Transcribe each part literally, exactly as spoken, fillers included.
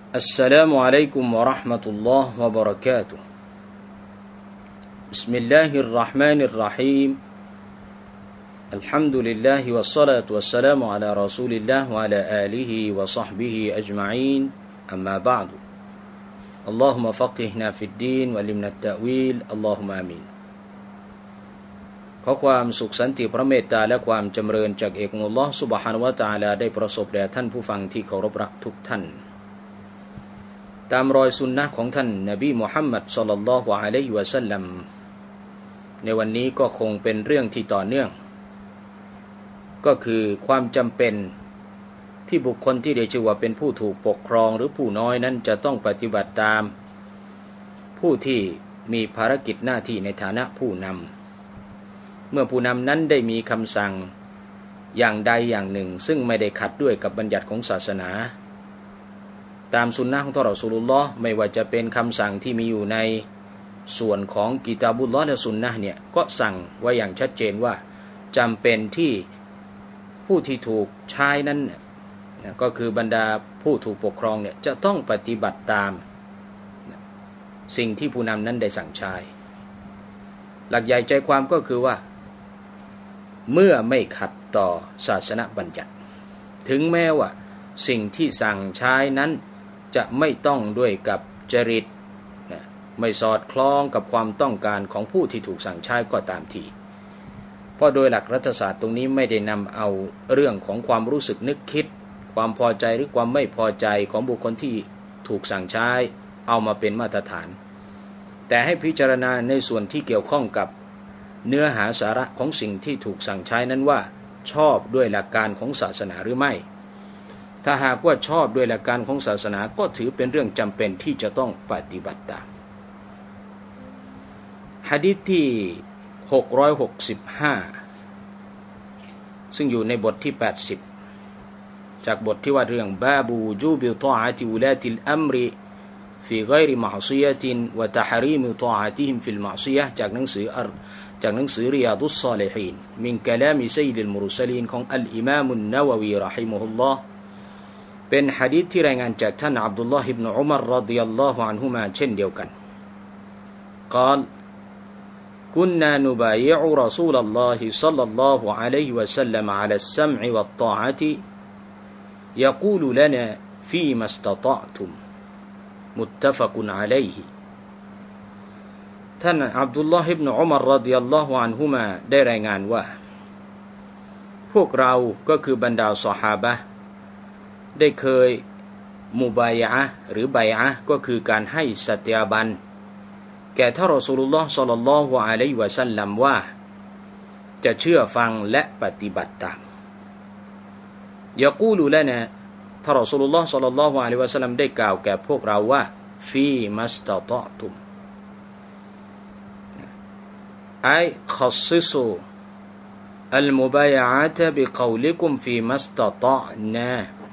السلام عليكم ورحمة الله وبركاته بسم الله الرحمن الرحيم الحمد لله والصلاة والسلام على رسول الله وعلى آله وصحبه أجمعين أما بعد اللهم فقهنا في الدين وعلمنا التأويل اللهم آمين ขอความสุขสันติพระเมตตาและความจำเริญจากเอกอัลลอฮฺซุบฮานะฮูวะตะอาลาได้ประสบแด่ท่านผู้ฟังที่เคารพรักทุกท่านตามรอยสุนนะของท่านนบีมุฮัมมัดศ็อลลัลลอฮุอะลัยฮิวะซัลลัมในวันนี้ก็คงเป็นเรื่องที่ต่อเนื่องก็คือความจำเป็นที่บุคคลที่ได้ชื่อว่าเป็นผู้ถูกปกครองหรือผู้น้อยนั้นจะต้องปฏิบัติตามผู้ที่มีภารกิจหน้าที่ในฐานะผู้นำเมื่อผู้นำนั้นได้มีคำสั่งอย่างใดอย่างหนึ่งซึ่งไม่ได้ขัดด้วยกับบัญญัติของศาสนาตามสุนนะของท่านรอซูลุลลอฮ์ไม่ว่าจะเป็นคำสั่งที่มีอยู่ในส่วนของกิตาบุลลอฮ์และสุนนะเนี่ยก็สั่งไว้อย่างชัดเจนว่าจำเป็นที่ผู้ที่ถูกใช้นั้นนะก็คือบรรดาผู้ถูกปกครองเนี่ยจะต้องปฏิบัติตามนะสิ่งที่ผู้นำนั้นได้สั่งใช้หลักใหญ่ใจความก็คือว่าเมื่อไม่ขัดต่อศาสนบัญญัติถึงแม้ว่าสิ่งที่สั่งใช้นั้นจะไม่ต้องด้วยกับจริตนะไม่สอดคล้องกับความต้องการของผู้ที่ถูกสั่งใช้ก็ตามทีเพราะโดยหลักรัฐศาสตร์ตรงนี้ไม่ได้นำเอาเรื่องของความรู้สึกนึกคิดความพอใจหรือความไม่พอใจของบุคคลที่ถูกสั่งใช้เอามาเป็นมาตรฐานแต่ให้พิจารณาในส่วนที่เกี่ยวข้องกับเนื้อหาสาระของสิ่งที่ถูกสั่งใช้นั้นว่าชอบด้วยหลักการของศาสนาหรือไม่ถ้าหากว่าชอบด้วยหลักการของศาสนาก็ถือเป็นเรื่องจำเป็นที่จะต้องปฏิบัติตามหะดีษที่หกร้อยหกสิบห้าซึ่งอยู่ในบทที่แปดสิบจากบทที่ว่าเรื่องบาบูวูจูบิฏออะติอุลาติลอัมริฟีฆอยริมะอซิยะตินวะตะฮรีมิฏออะติฮิมฟิลมะอซิยะห์จากหนังสือจากหนังสือริยาดุศศอลิฮีนมินกะลามิซัยยิดลมุรสลีนของอัลอิมามอันนะวะวีเราะฮิมะฮุลลอฮ์เป็นหะดีษที่รายงานจากท่านอับดุลลอฮ์อิบนุอุมัรรอฎิยัลลอฮุอันฮุมาเช่นเดียวกัน قال كنا نبايع رسول الله صلى الله عليه وسلم على السمع والطاعة يقول لنا فيما استطعتم متفق عليه ท่านอับดุลลอฮ์อิบนุอุมัรรอฎิยัลลอฮุอันฮุมาได้รายงานว่าพวกเราก็คือบรรดาซอฮาบะห์ได้เคยมุบายะห์หรือบัยอะห์ก็คือการให้สัตยาบันแก่ท่านรอซูลุลลอฮ์ศ็อลลัลลอฮุอะลัยฮิวะซัลลัมว่าจะเชื่อฟังและปฏิบัติตามยะกูลุลานะท่านรอซูลุลลอฮ์ศ็อลลัลลอฮุอะลัยฮิวะซัลลัมได้กล่าวแก่พวกเราว่าฟีมัสตะตอตุมไอคัสซิซูอัลมุบายะอะตะบิกอลิกุมฟีมัสตะตอนา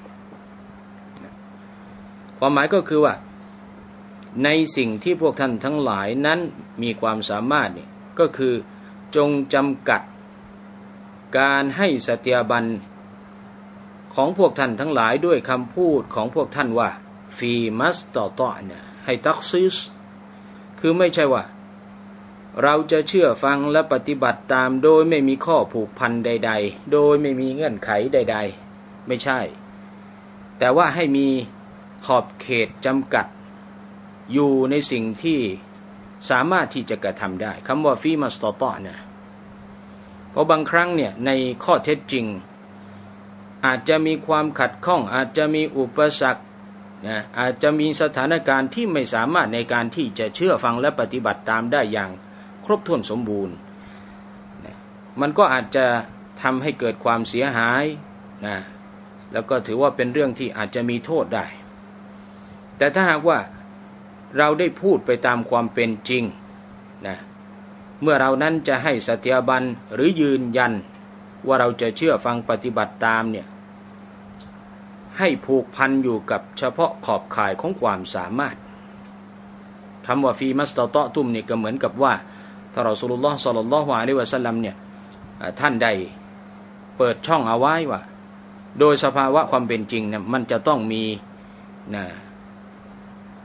ความหมายก็คือว่าในสิ่งที่พวกท่านทั้งหลายนั้นมีความสามารถนี่ก็คือจงจำกัดการให้สัตยาบันของพวกท่านทั้งหลายด้วยคำพูดของพวกท่านว่าฟีมัสตอตอนะให้ตักซิสคือไม่ใช่ว่าเราจะเชื่อฟังและปฏิบัติตามโดยไม่มีข้อผูกพันใดๆโดยไม่มีเงื่อนไขใดๆไม่ใช่แต่ว่าให้มีขอบเขตจำกัดอยู่ในสิ่งที่สามารถที่จะกระทำได้คำว่าฟีมัสตอตอนะเพราะบางครั้งเนี่ยในข้อเท็จจริงอาจจะมีความขัดข้องอาจจะมีอุปสรรคนะอาจจะมีสถานการณ์ที่ไม่สามารถในการที่จะเชื่อฟังและปฏิบัติตามได้อย่างครบถ้วนสมบูรณ์นะมันก็อาจจะทำให้เกิดความเสียหายนะแล้วก็ถือว่าเป็นเรื่องที่อาจจะมีโทษได้แต่ถ้าหากว่าเราได้พูดไปตามความเป็นจริงนะเมื่อเรานั้นจะให้สัตยาบันหรือยืนยันว่าเราจะเชื่อฟังปฏิบัติตามเนี่ยให้ผูกพันอยู่กับเฉพาะขอบข่ายของความสามารถคำว่าฟีมัสตอตอตุมนี่ก็เหมือนกับว่าท่านรอซูลุลลอฮ์ศ็อลลัลลอฮุอะลัยฮิวะซัลลัมเนี่ยท่านได้เปิดช่องเอาไว้ว่าโดยสภาวะความเป็นจริงเนี่ยมันจะต้องมีนะ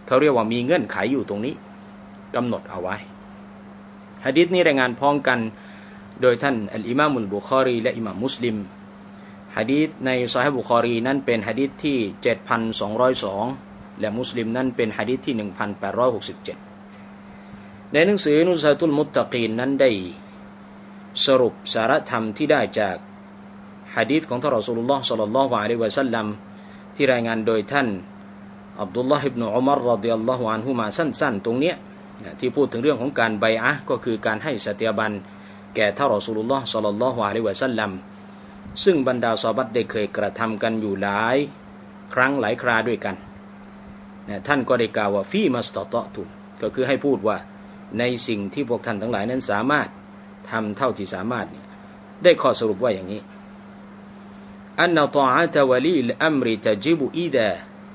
เขาเรียกว่ามีเงื่อนไขอยู่ตรงนี้กำหนดเอาไว้หะดีษนี้รายงานพ้องกันโดยท่านอัลอิมามุลบุคอรีและอิหม่ามมุสลิมหะดีษในซอฮีฮ์บุคอรีนั้นเป็นหะดีษที่ เจ็ดพันสองร้อยสอง และมุสลิมนั้นเป็นหะดีษที่ หนึ่งพันแปดร้อยหกสิบเจ็ด ในหนังสือนุซาตุลมุตตะกีนนั้นได้สรุปสาระธรรมที่ได้จากหะดีษของท่านรอซูลุลลอฮ์ศ็อลลัลลอฮุอะลัยฮิวะซัลลัมที่รายงานโดยท่านอับดุลลอฮ์อิบนุอุมัรรอฎิยัลลอฮุอันฮุมาสั้นๆตรงเนี้ยที่พูดถึงเรื่องของการบัยอะห์ก็คือการให้สัตยาบันแก่ท่านรอซูลุลลอฮ์ศ็อลลัลลอฮุอะลัยฮิวะซัลลัมซึ่งบรรดาซอฮาบะห์ได้เคยกระทำกันอยู่หลายครั้งหลายคราด้วยกันนะท่านก็ได้กล่าวว่าฟีมัสตะตอตุก็คือให้พูดว่าในสิ่งที่พวกท่านทั้งหลายนั้นสามารถทำเท่าที่สามารถเนี่ยได้ข้อสรุปว่าอย่างนี้อันนะฏออะตะวะลีลอัมริตะญิบอิซา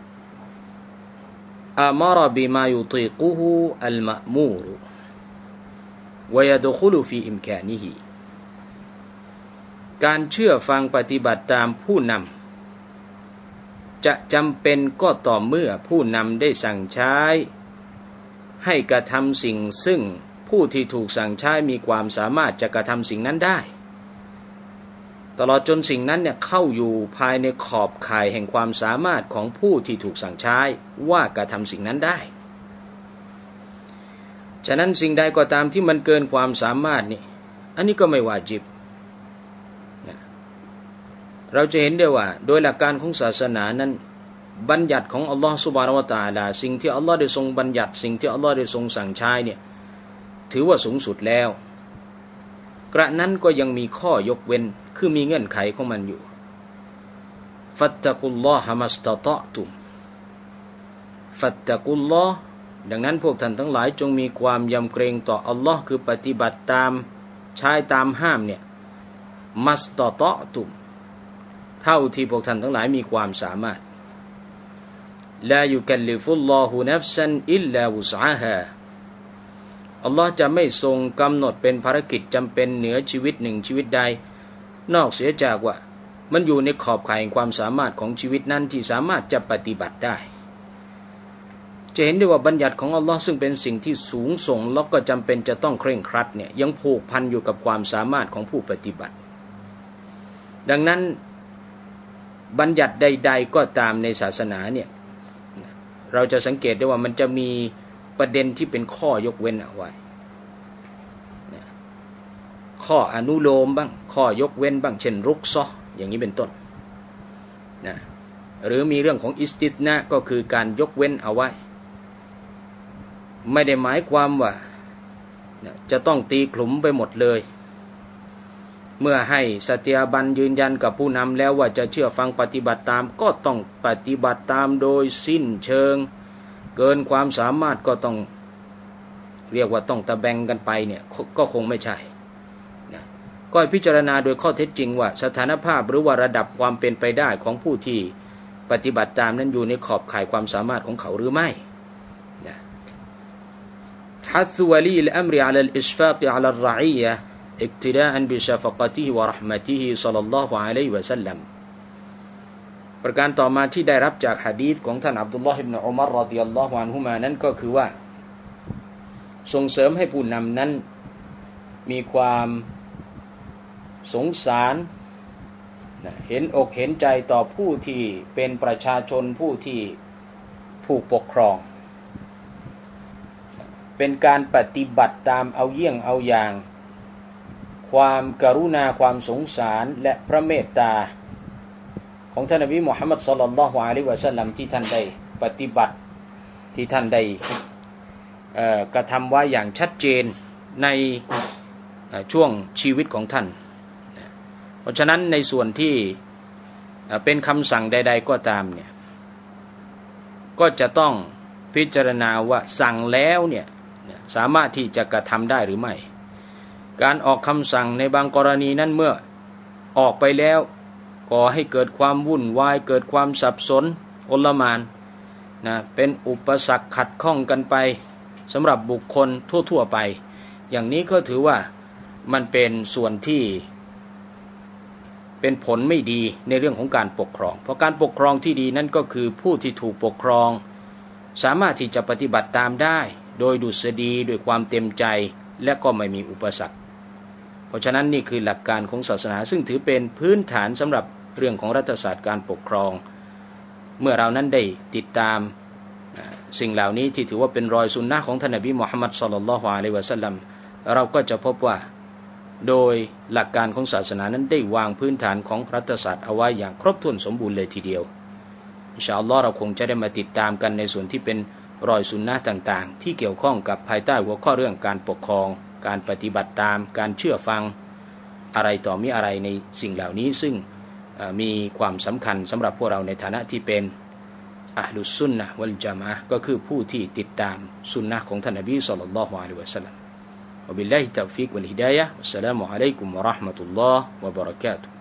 อามรบิมายุตีกุฮุอัลมะมูรวะยะดุคุลฟีอิมกานิฮิการเชื่อฟังปฏิบัติตามผู้นำจะจำเป็นก็ต่อเมื่อผู้นำได้สั่งใช้ให้กระทำสิ่งซึ่งผู้ที่ถูกสั่งใช้มีความสามารถจะกระทำสิ่งนั้นได้ตลอดจนสิ่งนั้นเนี่ยเข้าอยู่ภายในขอบข่ายแห่งความสามารถของผู้ที่ถูกสั่งใช้ว่ากระทำสิ่งนั้นได้ฉะนั้นสิ่งใดก็ตามที่มันเกินความสามารถนี่อันนี้ก็ไม่วาญิบเราจะเห็นได้ว่าโดยหลักการของศาสนานั้นบัญญัติของอัลลอฮฺซุบฮานะฮูวะตะอาลาสิ่งที่อัลลอฮฺได้ทรงบัญญัติสิ่งที่อัลลอฮฺได้ทรงสั่งใช้เนี่ยถือว่าสูงสุดแล้วกระนั้นก็ยังมีข้อยกเว้นคือมีเงื่อนไขของมันอยู่ฟัตตะกุลลอฮะมัสตะตอตุมฟัตตะกุลลอฮ์ดังนั้นพวกท่านทั้งหลายจงมีความยำเกรงต่ออัลลอฮ์คือปฏิบัติตามใช้ตามห้ามเนี่ยมัสตะตอตุมเท่าที่พวกท่านทั้งหลายมีความสามารถลายุกัลลิฟุลลอฮุนัฟซันอิลลาวุสอะฮาอัลลอฮ์จะไม่ทรงกำหนดเป็นภารกิจจำเป็นเหนือชีวิตหนึ่งชีวิตใดนอกเสียจากว่ามันอยู่ในขอบข่ายความสามารถของชีวิตนั้นที่สามารถจะปฏิบัติได้จะเห็นได้ว่าบัญญัติของอัลลอฮ์ซึ่งเป็นสิ่งที่สูงส่งแล้วก็จำเป็นจะต้องเคร่งครัดเนี่ยยังผูกพันอยู่กับความสามารถของผู้ปฏิบัติดังนั้นบัญญัติใดๆก็ตามในศาสนาเนี่ยเราจะสังเกตได้ว่ามันจะมีประเด็นที่เป็นข้อยกเว้นเอาไว้ข้ออนุโลมบ้างข้อยกเว้นบ้างเช่นรุกซออย่างนี้เป็นต้นนะหรือมีเรื่องของอิสติษนะก็คือการยกเว้นเอาไว้ไม่ได้หมายความว่าจะต้องตีขลุ่มไปหมดเลยเมื่อให้สัตยาบันยืนยันกับผู้นำแล้วว่าจะเชื่อฟังปฏิบัติตามก็ต้องปฏิบัติตามโดยสิ้นเชิงเกินความสามารถก็ต้องเรียกว่าต้องตะแบงกันไปเนี่ยก็คงไม่ใช่นะก็พิจารณาโดยข้อเท็จจริงว่าสถานภาพหรือว่าระดับความเป็นไปได้ของผู้ที่ปฏิบัติตามนั้นอยู่ในขอบข่ายความสามารถของเขาหรือไม่นะฮัซวะลีลอัมริอะลัลอิชฟากิอะลัลรออียะاقتداء بشفقته ورحمته صلى الله عليه وسلم ประการต่อมาที่ได้รับจากหะดีษของท่านอับดุลลอฮ์อิบนุอุมัรรอฎิยัลลอฮุอันฮุมานั้นก็คือว่าส่งเสริมให้ผู้นำนั้นมีความสงสารเห็นอกเห็นใจต่อผู้ที่เป็นประชาชนผู้ที่ถูกปกครองเป็นการปฏิบัติตามเอาเยี่ยงเอาอย่างความกรุณาความสงสารและพระเมตตาของท่านนบีมุฮัมมัดศ็อลลัลลอฮุอะลัยฮิวะซัลลัมที่ท่านได้ปฏิบัติที่ท่านได้กระทำไว้อย่างชัดเจนในช่วงชีวิตของท่านเพราะฉะนั้นในส่วนที่เป็นคำสั่งใดๆก็ตามเนี่ยก็จะต้องพิจารณาว่าสั่งแล้วเนี่ยสามารถที่จะกระทำได้หรือไม่การออกคำสั่งในบางกรณีนั้นเมื่อออกไปแล้วก่อให้เกิดความวุ่นวายเกิดความสับสนโอลหม่านนะเป็นอุปสรรคขัดข้องกันไปสำหรับบุคคลทั่วๆไปอย่างนี้ก็ถือว่ามันเป็นส่วนที่เป็นผลไม่ดีในเรื่องของการปกครองเพราะการปกครองที่ดีนั่นก็คือผู้ที่ถูกปกครองสามารถที่จะปฏิบัติตามได้โดยดุษฎีด้วยความเต็มใจและก็ไม่มีอุปสรรคเพราะฉะนั้นนี่คือหลักการของศาสนาซึ่งถือเป็นพื้นฐานสำหรับเรื่องของรัฐศาสตร์การปกครองเมื่อเรานั้นได้ติดตามสิ่งเหล่านี้ที่ถือว่าเป็นรอยสุนนะของท่านนบีมุฮัมมัดศ็อลลัลลอฮุอะลัยฮิวะซัลลัมเราก็จะพบว่าโดยหลักการของศาสนานั้นได้วางพื้นฐานของรัฐศาสตร์เอาไว้อย่างครบถ้วนสมบูรณ์เลยทีเดียวอินชาอัลลอฮ์เราคงจะได้มาติดตามกันในส่วนที่เป็นรอยสุนนะต่างๆที่เกี่ยวข้องกับภายใต้หัวข้อเรื่องการปกครองการปฏิบัติตามการเชื่อฟังอะไรต่อมีอะไรในสิ่งเหล่านี้ซึ่งมีความสำคัญสำหรับพวกเราในฐานะที่เป็นอะห์ลุสซุนนะฮ์วัลญะมาอะห์ก็คือผู้ที่ติดตามสุนนะของท่านนบีศ็อลลัลลอฮุอะลัยฮิวะซัลลัมวะบิลลาฮิตตอฟิกวัลฮิดายะฮ์วัสสลามุอะลัยกุมวะเราะห์มะตุลลอฮ์วะบะเราะกาตุฮ์